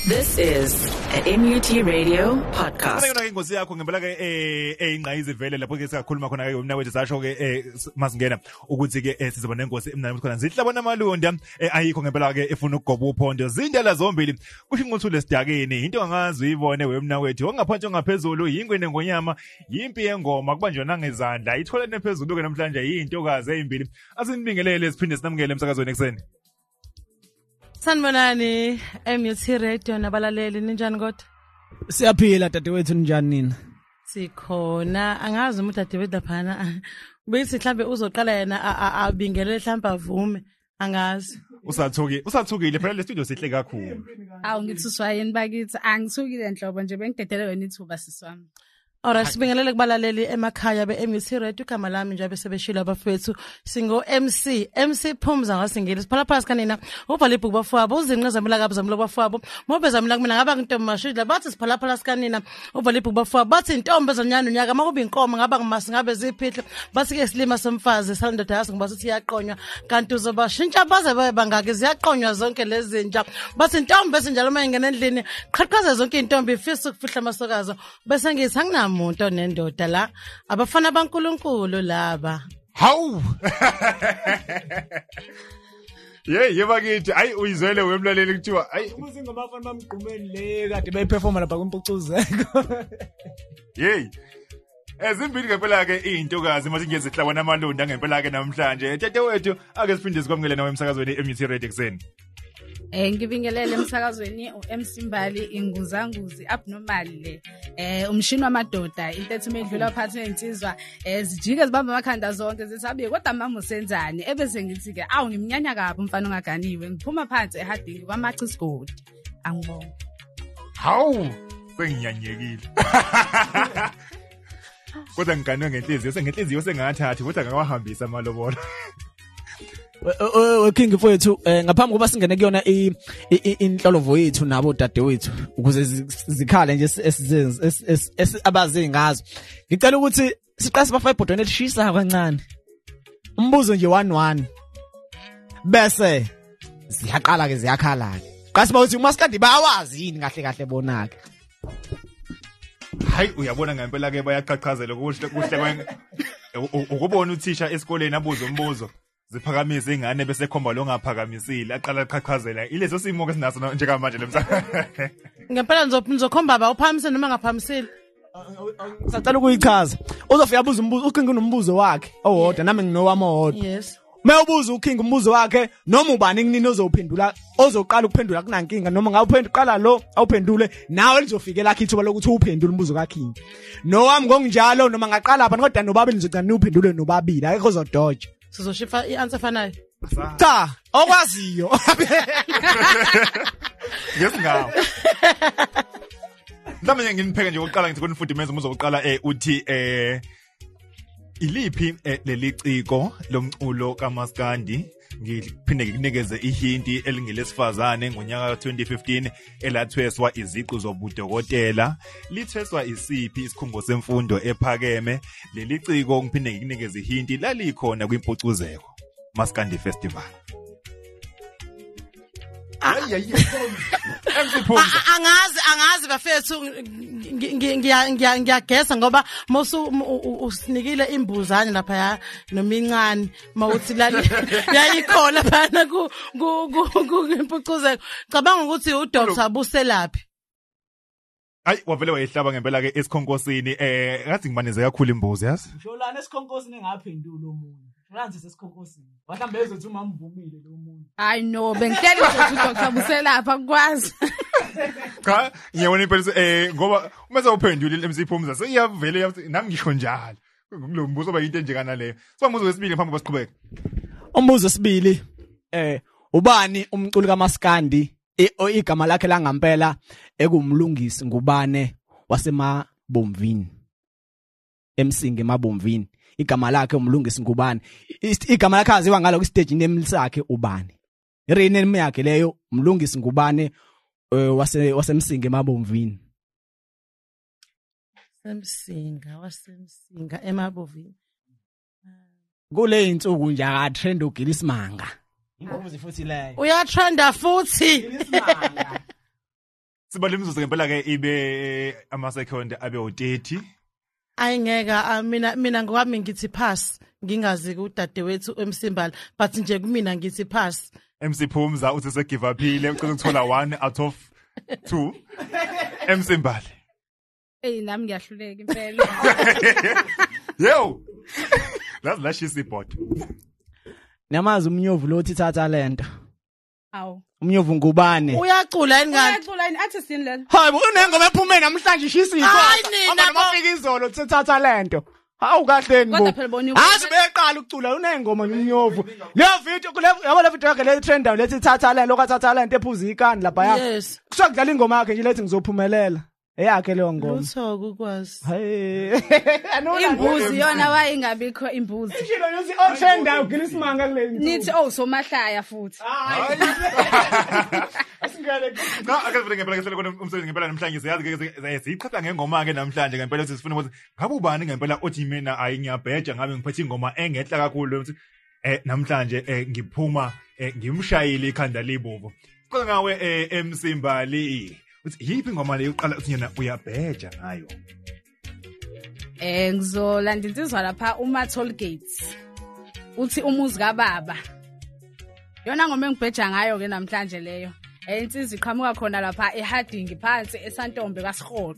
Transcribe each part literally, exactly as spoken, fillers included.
This is a M U T Radio podcast. Ngibona ingozi yakho ngempela ke eh eyingqayizi vele lapho ke siyakhuluma khona ke umna wethu sasho ke eh masingena ukuthi ke sizoba nengozi emnandi khona zihlabona amalunda ayikho ngempela ke efuna ukugoba uphondo zindlela zombili kusho inquthule sidakeni into angazi uyibone wemna wethu ongaphansi ongaphezulu yingwene ngonyama yimpi yengoma kubanjwa nangezandla ithola nephezulu ke namhlanje yintokazi ezimbili asinibingelele siphinde sinamukele emsakazweni ekseni. Sanibonani M U T Radio nabalaleli ninjani kodwa? Siyaphila dadewethu ninjani nina? Sikhona angazi umuntu dadewethu laphana bese mhlambe uzoqala yena abingelele mhlambe avume angazi. Usathuki usathukile phela le studio sihle kakhulu. Awu ngithi uswayeni bakithi angithukile enhlobo nje bengidedele wena ithuba siswami. Ora sibingelele kubalaleli emakhaya be M U T Radio igama lami nje besebeshilo abafethu singo M C M C Phumza ngasingeli siphala phasi kanina ubhala ibhuku bafowabo uzinqezamela kabuzamela bafowabo mobezamela kumina ngaba ngintombi mashidla bathi siphala phasi kanina ubhala ibhuku bafowabo bathi intombi ezonyana unyaka makuba inkomo ngaba ngimasi ngabe ziphihle bathi ke silima somfazi salandoda yasi ngoba sithi yaqonywa kanti uzobashintsha baze baye bangake ziyaqonywa zonke lezi zinja bathi intombi esinjalo mayingena endlini qhaqhaza zonke intombi ifisa ukufihla amasokazo bese ngithi angina umuntu onendoda la abafana baNkulunkulu laba hawu Yey yeba kithi ayi uyizwele wemlaleli kuthiwa ayi umuzinga abafana bamgqumeni le kade bayiperforma lapha kwimpucuzeko Yey ezimbili ngempela ke izintokazi mase ngezihlabana amalunda ngempela ke namhlanje tete wethu ake siphinde sikwamukele nawe emsakazweni M U T Radio ekseni. Eh ngibingelele emsakazweni uM C Mbali inguzanguzi abnormal le eh umshini wamadoda into ethi medlula phansi nensizwa eh zijike zibamba amakhanda zonke zisabiye kodwa mama usenzani ebese ngithi ke awu ngimnyanya kabi umfana ongaganiwe ngiphuma phansi ehadini kwamacha isigodi angibona Hawu senginyanyekile Kodwa ngiganwe ngenhliziyo sengenhliziyo sengathathi kodwa ngawahambisa amalobolo we king mfowethu ngaphambi kokuba singene kuyona inhlolovo yethu nabo dadewethu ukuze zikhale nje esizenze abazi ngazo ngicela ukuthi siqase ba-five bodweni elishisa kancane umbuzo nje one one bese ziyaqala ke ziyakhala ke qase bawuthi umaskandi bayawazi yini kahle kahle bonake Hayi uyabona ngempela ke bayaqhaqhazela kuhle kuhle ukubona uthisha esikoleni abuza umbuzo ziphakamise ingane bese khomba lo ngaphakamisile aqala aqhaqhazela ileso simo ke sinaso njengamanje lemsaka ngempela nizokhomba ba uphakamise noma ngaphakamisile Sacela ukuyichaza uzofika buza umbuzo uking unombuzo wakhe owodwa nami nginowami owodwa Yes Mayubuza uking umbuzo wakhe noma ubani kunini ozophendula ozoqala ukuphendula kunankinga noma ngawuphendula lo awuphendule nawe lizofika lakhe ithuba lokuthi uphendule umbuzo kaKing nowami ngonjalo noma ngaqala lapha kodwa nobabili nizogcina niuphendule nobabili akekho uzodoja sizoshifa i-answer fanayo cha okwaziyo Ngesingawo Mhlawumbe nginipheke nje ukuqala ngithi konifudimeza umuzo oqala eh uthi eh iliphi leliciko lomculo kaMaskandi ngiphinde ngikunikeze ihinti elingelesifazane ngonyaka twenty fifteen elathweswa iziqu zobudokotela lithweswa isiphi isikhungo semfundo ephakeme leliciko ngiphinde ngikunikeze ihinti lalikhona kwimpucuzeko Maskandi Festival Hayi angazi angazi bafethu ngiyagesa ngoba mosu usinikile imbuzane lapha ya noma incane mawuthi la yayikhona phana ku kwimpucuzeko cabanga ukuthi uDoctor Buselaphi Ay wavele wayehlaba ngempela ke esikhonkosini eh ngathi ngimaneze kakhulu imbuzi yazi Njolana esikhonkosini engaphendula umuntu Ranzi sesikhonkosini mhlawumbe ezothi uma mvumile lo muntu I know bengitshela ukuthi uDoctor Buselapha akwazi Cha ngiyabona impela eh ngoba uma sewuphendulile M C Phumza seyiyavele nami ngisho njalo kulo mbuzo bayinto enje kana leyo somuzo wesibili ngaphambi kwasiqhubeka Umbuzo wesibili eh ubani umculi kaMaskandi igama lakhe langampela ekumlungisi ngubane wasemabomvini emsinge emabomvini igama lakhe umlungisi ngubane igama lakhe aziwa ngalo ku stage name sakhe ubani irene name yakhe leyo umlungisi ngubane wase wasemsinge emabomvini Semsinga wasemsinga emabomvini kule insuku nje aka trend uGilisimanga Ingoma futhi leyo. Uyatrenda futhi. Sibale imizuzu ngempela ke ibe ama second abe u thirty. Ayingeka mina mina ngokwami ngithi pass ngingazi udadewethu eMsimbali but nje kumina ngithi pass. M C Phumza uthi se give upile ucela ukuthola one out of two. Emsimbali. Hey nami ngiyahluleka impela. Yo. That's la shisi bot. Namazi umnyovu lo uthi thatha lento. Awu. Umnyovu ngubane. Uyacula yini ngathi? Uyacula yini athi sini lelo? Hayi unengoma ephumene namhlanje ishisa Hayi, ikhosa. nina Ngoba bo- nomafika izolo uthi thatha lento. Hawu kahleni bo. Kodwa phela bona Hazi beqala ukucula unengoma nomnyovu. Leyo video kule yabo le video yakhe le trend down lethi thatha lento okathatha lento ephuza ikani lapha yakhe. Yes. Kusho kudlala ingoma yakhe nje lethi ngizophumelela. Eyakhe leyo ngoma. Lutho ukwazi. Hey. Anona imbuzi yona wayengabikho imbuzi. Shilo yosi o trend down gilisimanga kule. Nithi oh somahlaya futhi. Asingale. No, akazivele ngempela ke selekona umsebenzi ngempela namhlanje siyazi ke siyichapha ngengoma ke namhlanje ngempela ukuthi sifuna ukuthi ngabe ubani ngempela othi mina ayi ngiyabheja ngabe ngiphethe ingoma engehla kakhulu ukuthi eh namhlanje eh ngiphuma ngimshayile ikhanda libovu. Kodwa ngawe eh Emsimbali uthi yipi ingoma le yokuqala uthi yena uyabheja ngayo. Eh ngizolanda insizwa lapha uma toll gates. Uthi umuzi kaBaba. Yona ngoma engibheja ngayo ke namhlanje leyo. Eh insizwa iqhamuka khona lapha eHarding phansi eSantombe kaSihoqo.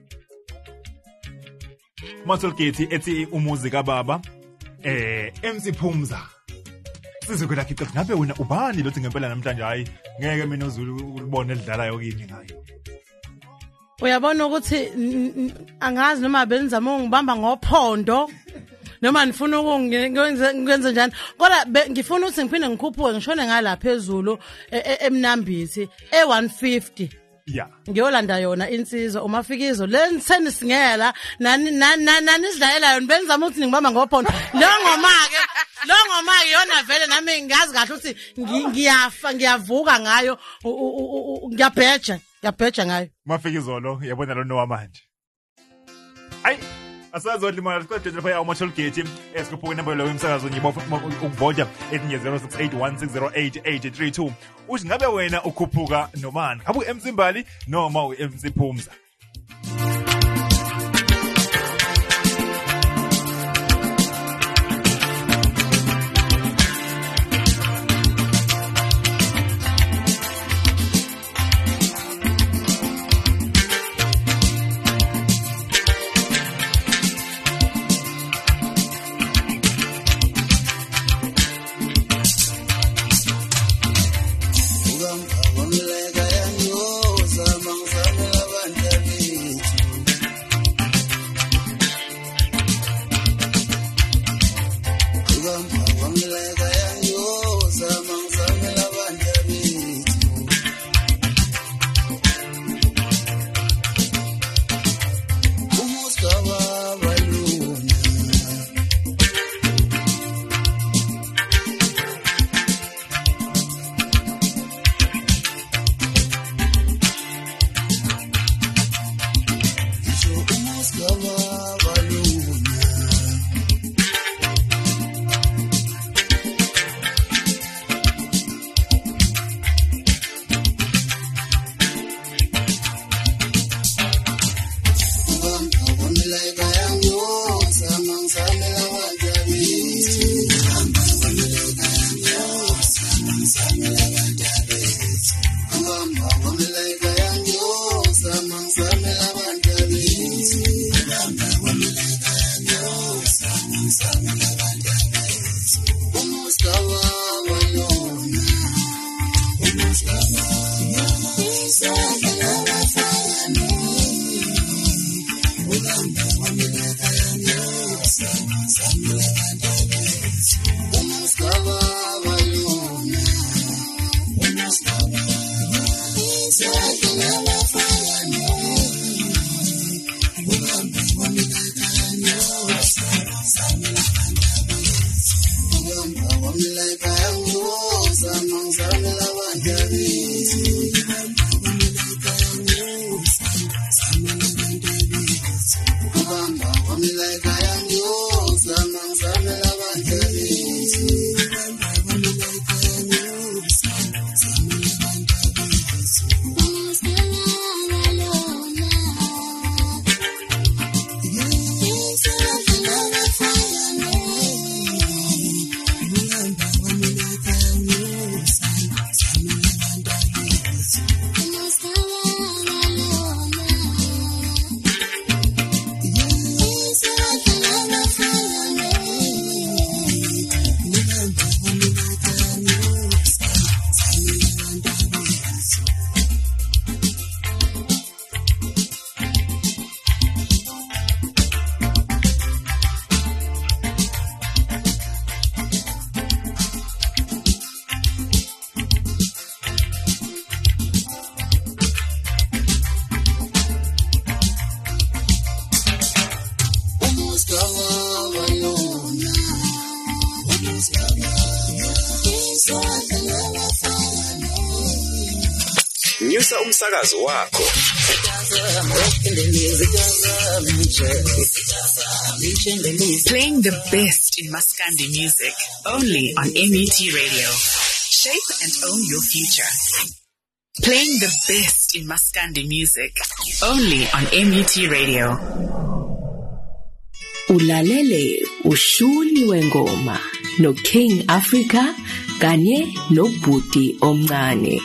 Muscle Gate ethi umuzi kaBaba eh M C Phumza. Sizokwela kiqhathi ngabe wena ubani lothi ngempela namhlanje hayi ngeke mina uZulu ulibone lidlalayo kini ngayo. Uyabona ukuthi n- n- angazi noma benizama ungibamba ngophondo noma nifuna ukungikwenza ngikwenze njani kodwa be- ngifuna ukuthi ngiphinde ngikhuphuke ngishone ngala phezulu e- e- emnambithi e one fifty Yeah. ngiyolanda yona insizwa umafikizo le senisingela nani nani nani isidlayela yona benizama ukuthi ngibamba ngophondo lo ngoma ke lo ngoma ke yona vele nami ngiyazi kahle ukuthi ngi- ngiyafa ngiyavuka ngayo u- u- u- u- ngiyabheja ngiyabheja ngayo. Mafika izolo yabona lo nowa manje. Ay asazodli manje kodwa lapha ya Muscle Gate esikuphuka inamba lo umsakazo ngibofa ukuvota ethi zero six eight one six zero eight eight three two. Uthi ngabe wena ukhuphuka nomani? Abu Emsimbali noma u M C Phumza? Ugamka wamleka yanyoza mangizamela bandla Thuthukisa umsakazo wakho. Playing the best in Maskandi music, only on M U T Radio. Shape and own your future. Playing the best in Maskandi music, only on M U T Radio. Ulalele ushuli wengoma no King Africa kanye no Bhuti omncane.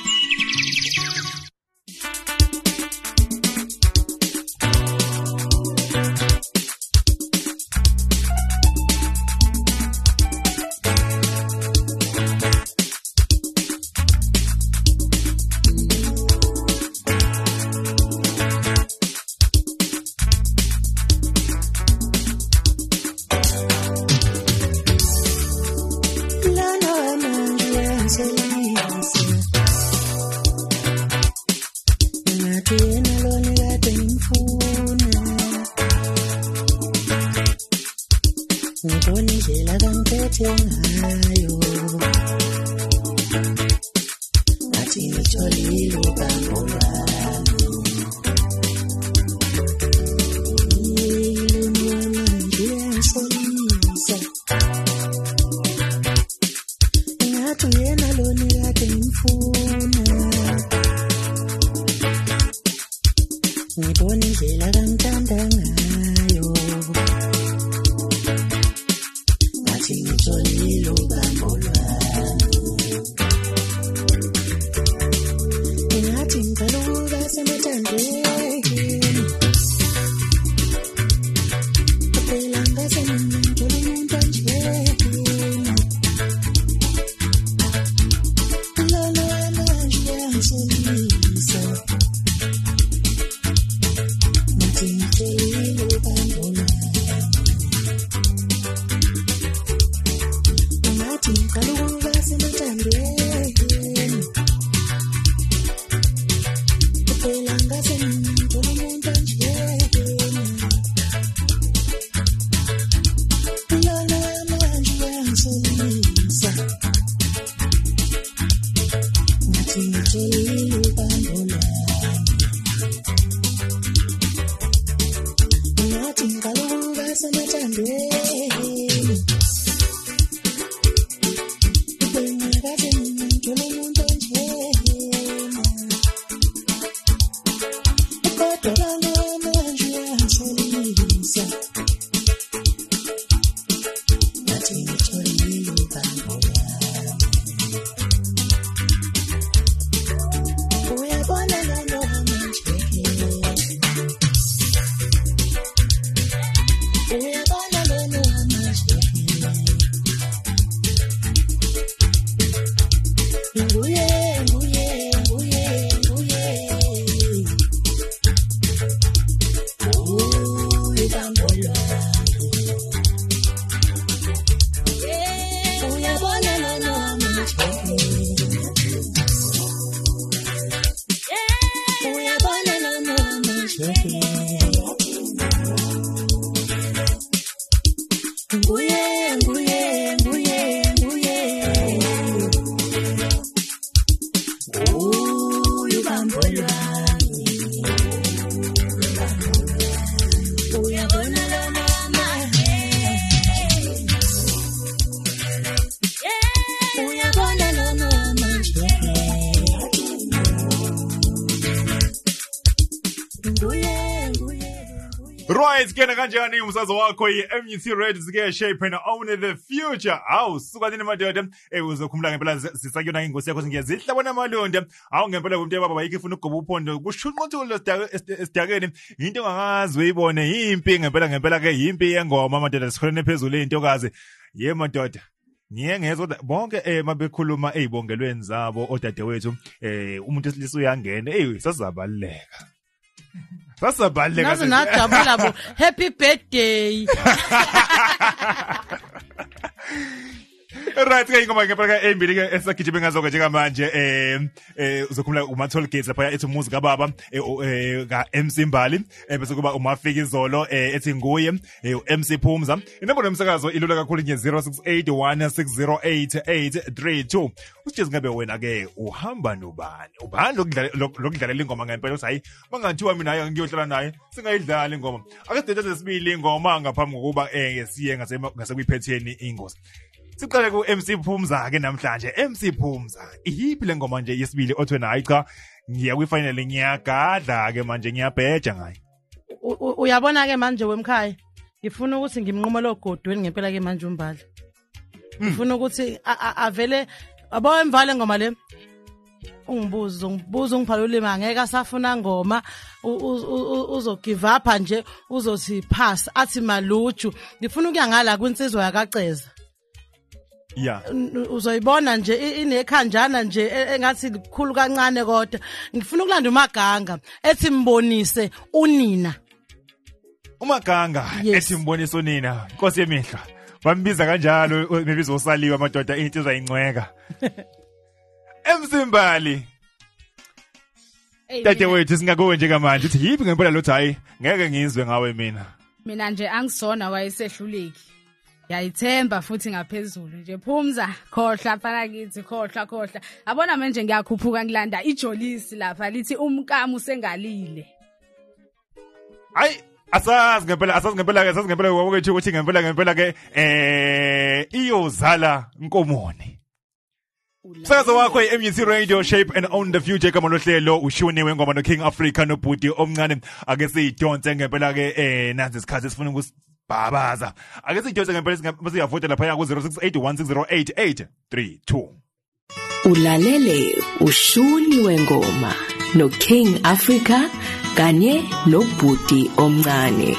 Right, kena kanjani umsazo wakho i-M U T Radio sike shape and own the future. Awu suka nini madoda eh uzokhumula ngempela sisakuyona ingosi yakho ngiyazihla bona malonda. Awu ngempela umuntu baba bayike ufuna ukugcoba uphondo kushunquthulo esidakeni into engangazi uyibone impi ngempela ngempela ke impi yengoma madoda sikhona phezulu intokazi. Ye madoda Niye ngezwe bonke eh mabekhuluma ezibongelweni zabo odadewethu eh umuntu esilisa uyangena eh sasabaleka. Sasabaleka. Nazo najabula bo happy birthday. Right ke ingoma ngempela ke embili ke esagijima ngazo ke njengamanje eh eh uzokhumula uma toll gates lapha ethi umuzi kaBaba eh ka M C Mbali bese kuba umafika izolo eh ethi nguye M C Phumza. Inombolo yomsakazo ilula kakhulu nje zero six eight one six zero eight eight three two. Usitshezi ngabe wena ke uhamba nobani? Ubani lokudlala lokudlalela ingoma ngempela uthi hayi mangathiwa mina hayi ngiyohlala naye singayidlala ingoma. Ake sidede sesibili ingoma ngaphambi kokuba eh siye ngase ngasekuyiphethe ingozi. Siqale ku M C Phumza ke namhlanje. M C Phumza iyipi le ngoma nje yesibili othwe nayi cha ngiya kwi final ngiyagadla ke manje ngiyabheja ngayi. Uyabona ke manje wemkhaya ngifuna ukuthi ngimnqume lo godweni ngempela ke manje umbali. Ngifuna ukuthi avele abo emvale ngoma le ungibuzo ngibuzo ngiphalulima angeke asafuna ngoma uzo give up nje uzothi pass athi maluju ngifuna ukuya ngala kwinsizwa yakaceza. Yeah. Uzoyibona nje inekhanjana nje engathi likhulu kancane kodwa ngifuna ukulanda uMaganga ethi mbonise unina. uMaganga ethi mbonise unina Nkosi yemihla bambiza kanjalo mebizo usaliwe amadoda insizwa incweka. M C Mbali Tete wethu singakuwe nje kamanje uthi yipi ngempela lo hayi ngeke ngizwe ngawe mina. Mina nje angisona wayesehluleki. Yayithemba futhi ngaphezulu nje Phumza khohla phana kithi khohla khohla abona manje ngiyakhuphuka ngilanda ijolisi lapha lithi umkamu sengalile. Hayi asazi ngempela asazi ngempela ke asazi ngempela wakwethu ukuthi ngempela ngempela ke eh iyozala Nkomoni. Sakazo wakho i-M U T Radio Shape and Own the Future kama lohlelo ushuniwe ngoma no King Africa no Bhuti omncane ake siyidonse ngempela ke eh nazi isikhathi sifuna ukuthi babaza ake siyidonse ngempela siyavota lapha ku zero six eight one six zero eight eight three two. Ulalele ushuni wengoma no King Africa kanye no Bhuti omncane.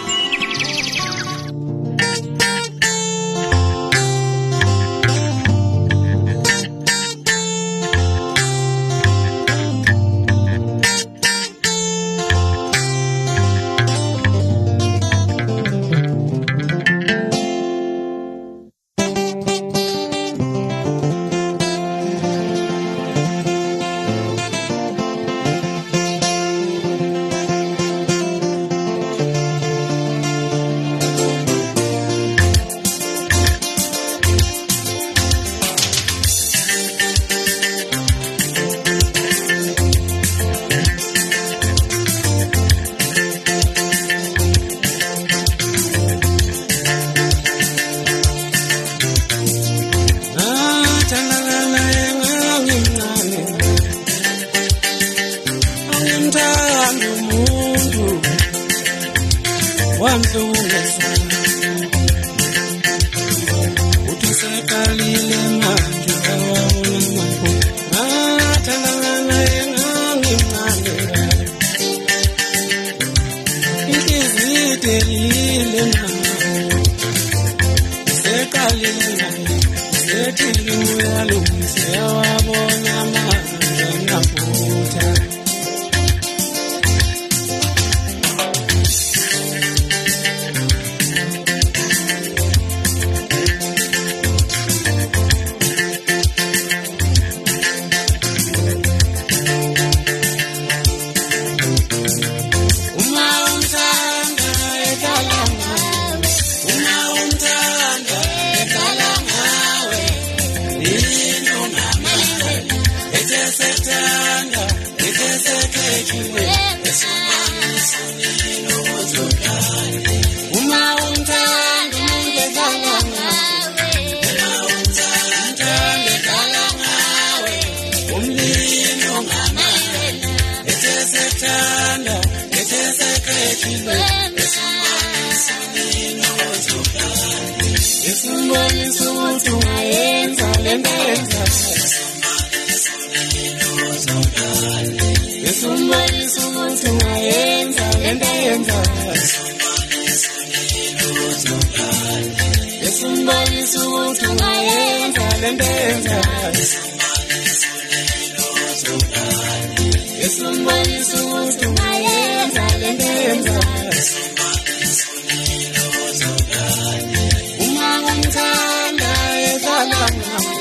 Uma umthanda ekalanga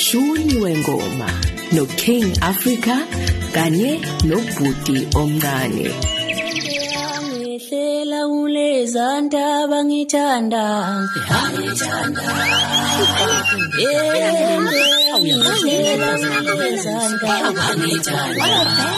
ushuni wengoma noKing Africa kanye noBhuti omncane. Ngihlela kuleza ndaba ngithanda ngithanda eh ngihlela kuleza ndaba ngithanda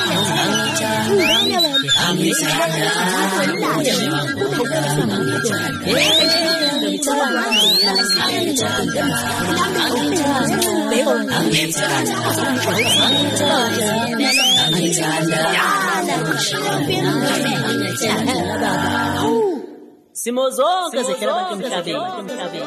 Simo zonke zehlela abantu emhlabeni.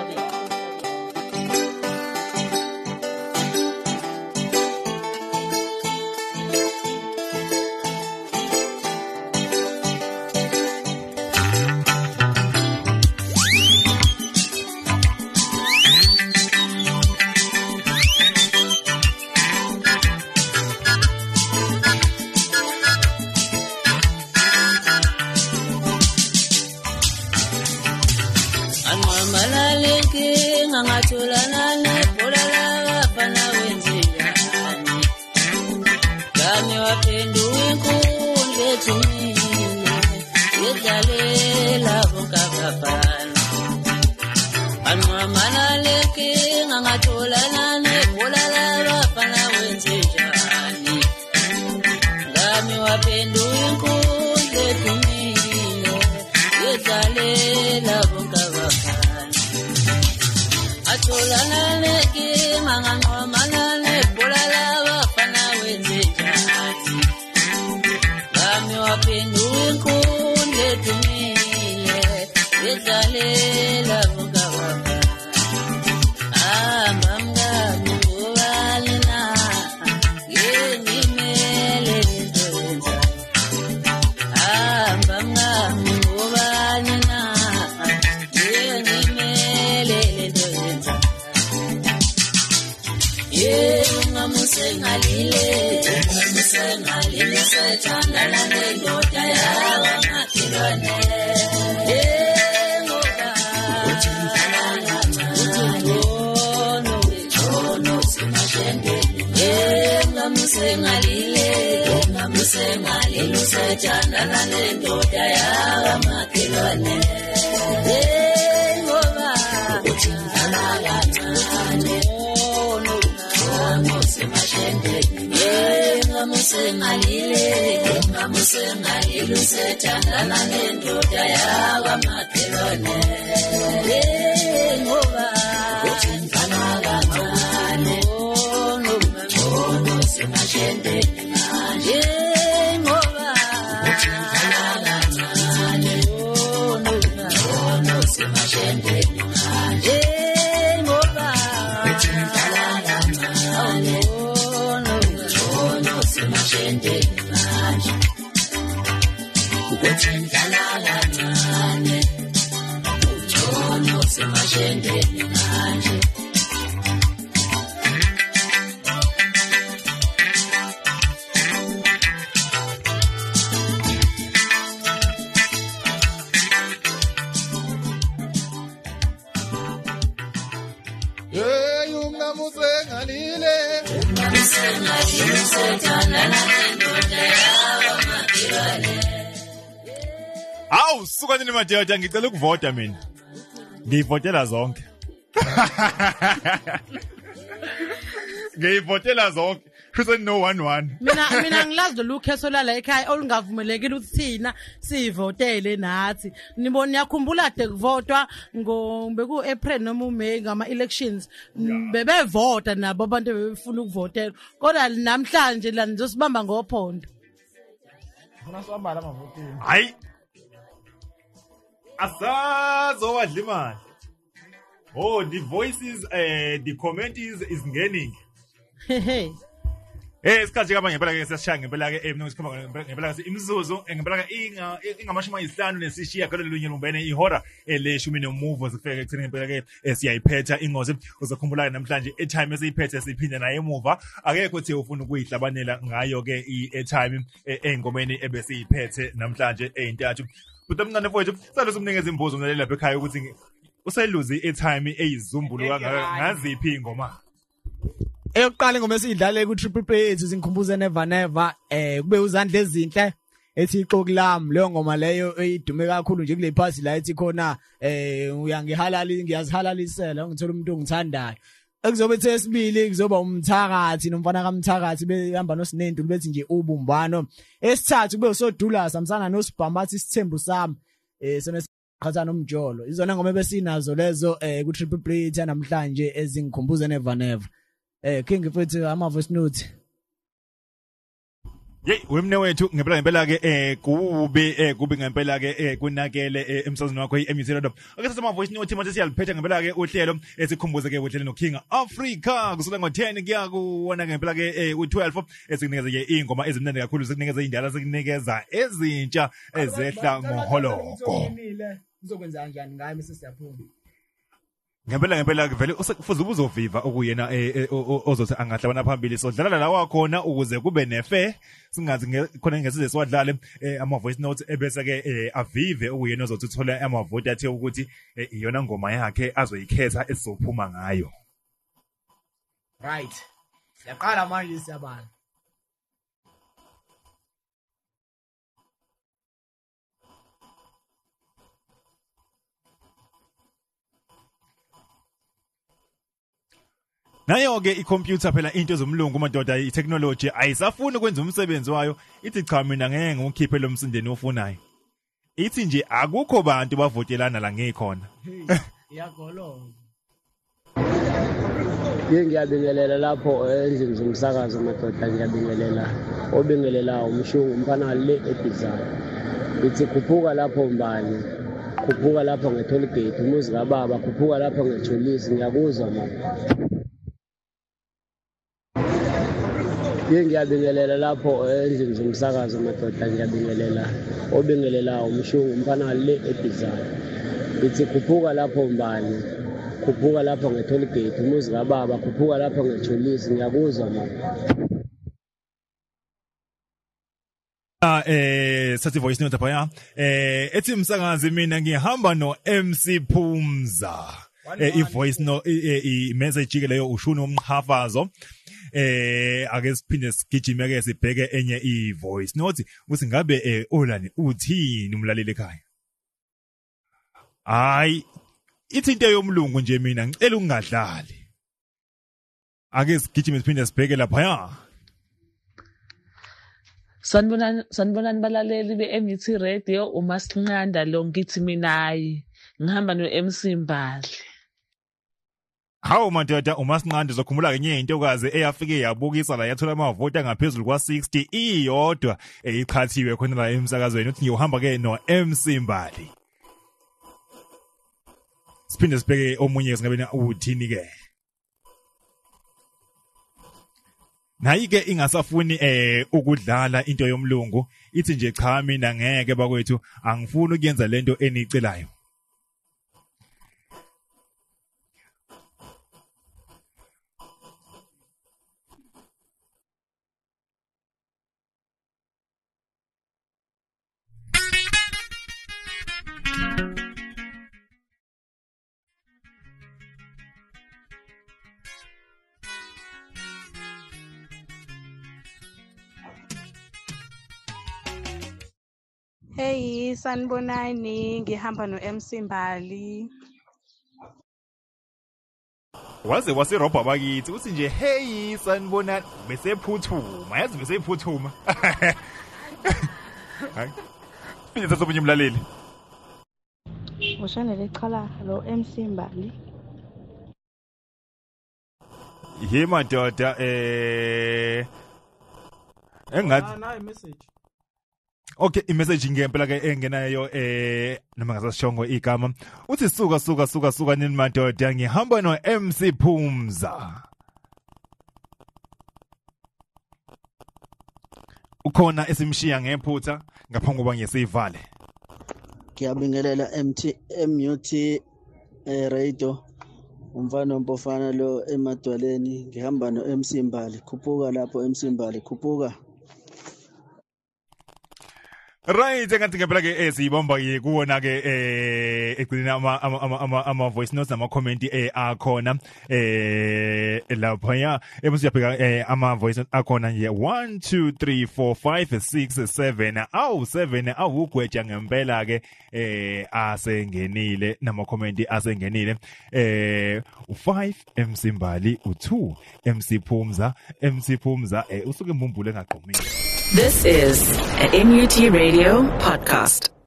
Awu suka nini madoda ngicela ukuvota mina. Ngiyivotela zonke. Ngiyivotela zonke. Kusho no one one. Mina mina ngilazi lo lukheso lala ekhaya olungavumelekile ukuthi thina sivotele nathi. Nibona yakhumbula de kuvotwa ngo beku April noma uMay ngama elections. Bebevota nabo abantu bebefuna ukuvotela. Kodwa namhlanje la nizosibamba ngophondo. Funa sihamba la mavotini. Hayi. Asazo wadla imali. Oh, the voices uh, the comment is is ngening. Hehe. Eh isikhathi kama ngempela ke sesishaya ngempela ke emno isikhoma ngempela ke imizuzu ngempela ke inga ingamashumi ayisihlanu nesishiya kalo lunye lumbene ihora eleshumi nomuvo zifike ekuthini ngempela ke siyayiphetha ingozi uzokhumbula namhlanje e-time esiyiphethe siphinde naye emuva akekho thi ufuna ukuyihlabanela ngayo ke i-time engomeni ebesiyiphethe namhlanje eintathu. But umncane mfowethu salo simnikeza imbuzo umlaleli lapha ekhaya ukuthi useluzi i-time eyizumbulu ngaziphi ingoma. Eyokuqala ingoma esidlale ku Triple Play ethi singikhumbuze never never eh kube uzandla ezinhle ethi ixoku lami leyo ngoma leyo eyidume kakhulu nje kule party la ethi khona eh uyangihalali ngiyazihalalisela ngithola umuntu ongithandayo. Ekuzobe ethe esibili kuzoba umthakathi nomfana kaMthakathi behamba noSinentu bethi nje ubumbano. Esithathu kube usodula samsana noSibhamathi isithembu sami eh sona khatha nomjolo. Izona ngoma ebesinazo lezo eh ku Triple Play namhlanje ezingikhumbuze never never. Eh King futhi ama voice note. Yey wemne wethu ngempela ngempela ke eh kube eh kube ngempela ke eh kunakele emsazweni wakho iM U T Radio. Ake sasema voice note manje siyaliphetha ngempela ke uhlelo esikhumbuze ke uhlelo no King Africa kusukela ngo ten kuya kuwona ngempela ke u twelve esikunikeza ke ingoma ezimnandi kakhulu sikunikeza indala sikunikeza ezintsha ezehla ngoholoko. Ngizokwenza kanjani ngayo bese siyaphuma. Ngempela ngempela vele ufuze ubuzoviva okuyena ozothi angahlabana phambili so dlala la wakhona ukuze kube nefair singazi khona ngesize siwadlale ama voice notes ebese ke avive okuyena ozothi uthola ama vote athe ukuthi iyona ngoma yakhe azoyikhetha esizophuma ngayo. Right. Yaqala manje siyabala. Nayo ke icomputer phela into zomlungu madoda itechnology ayisafuni ukwenza umsebenzi wayo ithi cha mina ngeke ngikhiphe lo msindeni ofunayo. Ithi nje akukho bantu bavotelana la ngikhona. Iyagoloza. Yenge ngiyabingelela lapho endlini zomsakazo madoda ngiyabingelela obingelela umshungu umfana le eBizana. Ithi khuphuka lapho mbani. Khuphuka lapho ngeToll Gate umuzi kaBaba khuphuka lapho ngeJolisi ngiyakuzwa mama. Yenge ngiyabingelela lapho endlini zomsakazo madoda ngiyabingelela obingelela umshungu umfana le eBizana. Ithi khuphuka lapho mbani. Khuphuka lapho ngeToll Gate umuzi kaBaba khuphuka lapho ngeJolisi ngiyakuzwa mama. Ah eh sathi voice note phaya eh ethi umsakazi mina ngihamba no M C Phumza eh i voice no i message ke leyo ushuni umqhafazo eh ake siphinde sigijime ke sibheke enye i voice note uthi ngabe eh Olani uthini umlaleli ekhaya. Hayi ithi into yomlungu nje mina ngicela ungadlali. Ake sigijime siphinde sibheke lapha ya. Sanibonani sanibonani balaleli beM U T Radio uMasincanda lo ngithi minayi ngihamba no M C Mbali. Hawu madoda uMasincanda uzokhumula kenye intokazi eyafike yabukisa la yathola amavoti angaphezulu kwa sixty iyodwa eyiqhathiwe khona la emsakazweni uthi ngihamba ke no M C Mbali. Siphinde sibheke omunye singabe uthini ke. Nayi ke ingasafuni eh ukudlala into yomlungu ithi nje cha mina ngeke bakwethu angifuni ukuyenza lento enicelayo. Hey sanibonani ngihamba no M C Mbali. Waze wasirobha bakithi uthi nje hey sanibona bese phuthuma yazi bese phuthuma. Hayi. Phinde sasobunye umlaleli. Ushane lechala lo M C Mbali. Ye madoda eh engathi nayi message. Okay imessage ngempela ke engenayo eh noma ngasashongo igama uthi suka suka suka suka nini madoda ngihamba no M C Phumza. Ukhona esimshiya ngephutha ngaphambi kokuba ngesivale. Ngiyabingelela M T M U T Radio umfana ompofana lo emadwaleni ngihamba no M C Mbali khuphuka lapho M C Mbali khuphuka. Right, ngathi ngempela ke eh siyibomba ke kuona ke eh egcina ama ama ama ama voice notes nama comment eh akhona eh lapha ya emusiyabheka eh ama voice notes akhona nje one two three four five six seven awu seven awugweja ngempela ke eh asengenile nama comment asengenile eh u five M C Mbali u two M C Phumza M C Phumza eh usuke imbumbule engaqhumile. This is a M U T Radio podcast.